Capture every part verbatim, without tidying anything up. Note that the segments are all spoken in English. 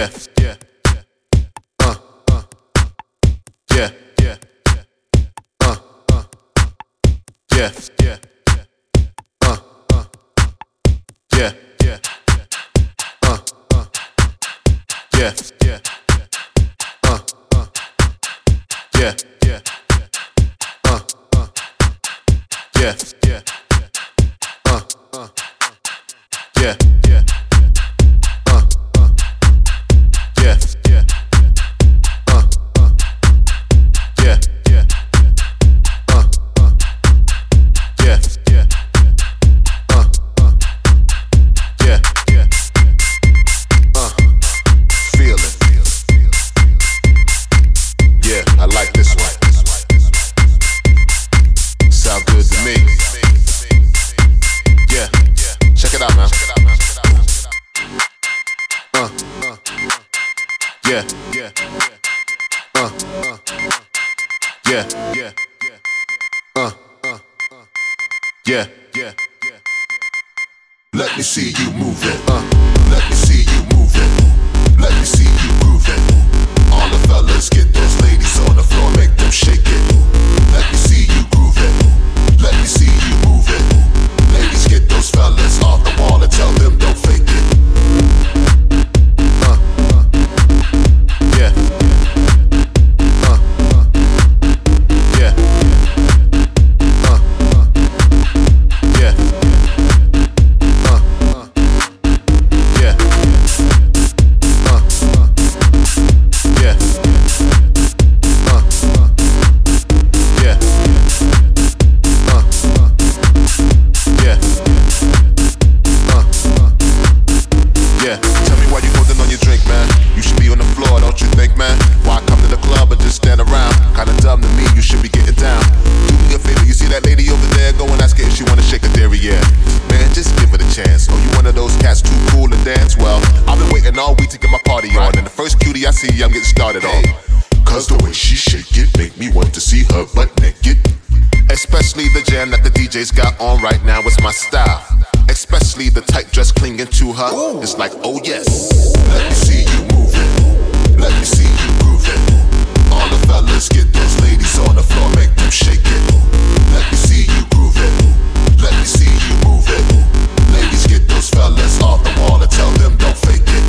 yeah, yeah, uh, uh, yeah, yeah, uh, uh, yeah, yeah, uh, uh, yeah, yeah, uh, uh, yeah, yeah, uh, uh, yeah, yeah, uh, uh, yeah, yeah, uh, uh, yeah, yeah. Yeah, yeah, uh, uh, yeah, yeah, uh, uh, yeah, yeah, uh, uh, yeah, yeah, uh, feel it, yeah, I like this one, sound good to me, yeah, check it out, man, uh, uh. Yeah, yeah, uh, uh, yeah, yeah, uh, uh, yeah, yeah, yeah. Let me see you move it, uh, let me see you move it, let me see you groove it. All the fellas get those ladies on the floor, make them shake it. Let me see you groove it, let me see you move it. Ladies get those fellas off the wall and tell them don't fake it. Yeah. Uh, uh, yeah. Uh, uh, yeah. Uh, uh, yeah. Uh, uh, yeah. Uh, uh, yeah. Uh, uh, yeah. Uh, uh, yeah. Tell me why you holding on your drink, man. You should be on the floor, don't you think, man? Why come to the club and just stand around? Kinda dumb to me, you should be getting down. Do me a favor, you see that lady over there? Go and ask her if she wanna shake a derriere. Man, just give it a chance. Oh, you one of those cats too cool to dance? Well, I've been waiting all week to get my party on, and the first cutie I see, I'm getting started on. Cause the way she shake it make me want to see her butt naked. Especially the jam that the D J's got on right now, it's my style. Especially the tight dress clinging to her. Ooh. It's like, oh yes. Let me see you move it. Let me see you groove it. All the fellas get those ladies on the floor, make them shake it. Let me see you groove it. Let me see you move it. Ladies get those fellas off the wall and tell them don't fake it.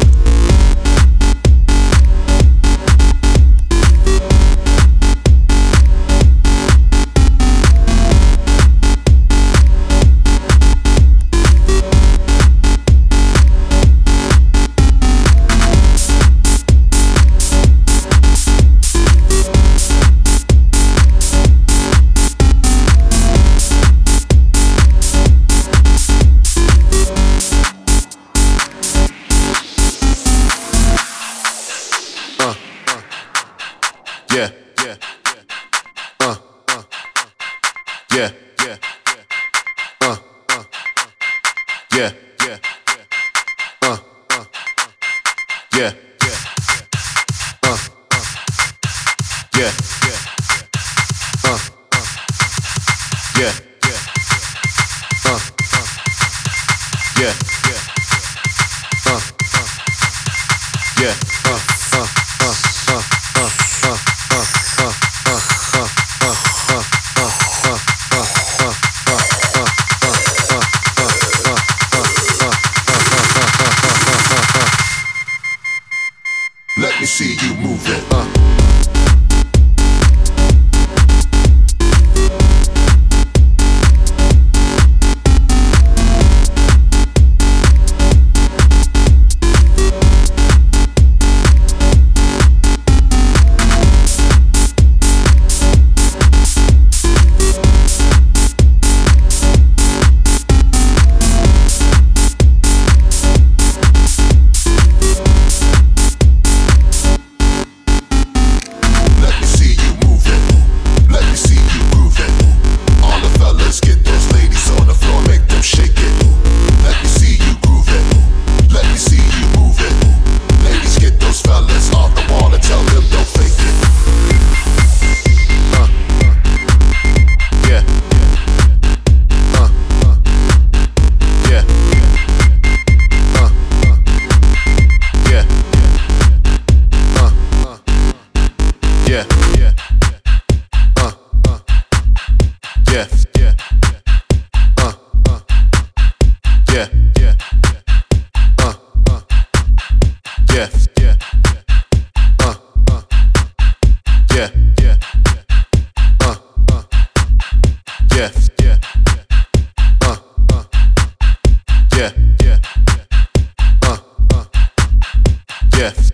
Yeah, yeah, uh, uh, yeah, yeah, uh, uh, yeah, yeah, uh, uh, yeah, yeah, uh, uh, yeah, yeah, uh, uh, yeah, yeah, uh, uh, yeah, yeah, uh, uh, yeah, uh, uh, uh, uh. Let me see you move it. Uh. yeah, yeah, uh, uh, yeah, yeah, uh, uh, yeah.